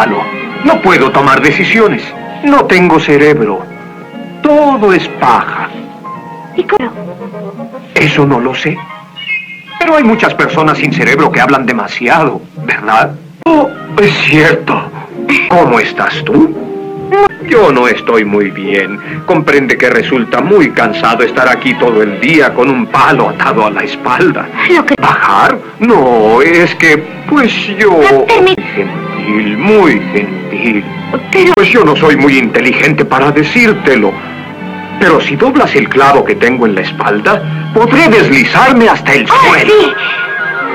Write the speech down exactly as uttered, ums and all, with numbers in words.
palo. No puedo tomar decisiones. No tengo cerebro. Todo es paja. ¿Y cómo? Eso no lo sé. Pero hay muchas personas sin cerebro que hablan demasiado, ¿verdad? Oh, es cierto. ¿Cómo estás tú? Yo no estoy muy bien. Comprende que resulta muy cansado estar aquí todo el día con un palo atado a la espalda. Lo que... ¿Bajar? No, es que, pues yo... Permi- Muy gentil, muy gentil. Pero... Pues yo no soy muy inteligente para decírtelo. Pero si doblas el clavo que tengo en la espalda, podré deslizarme hasta el ¡Oh, suelo. sí!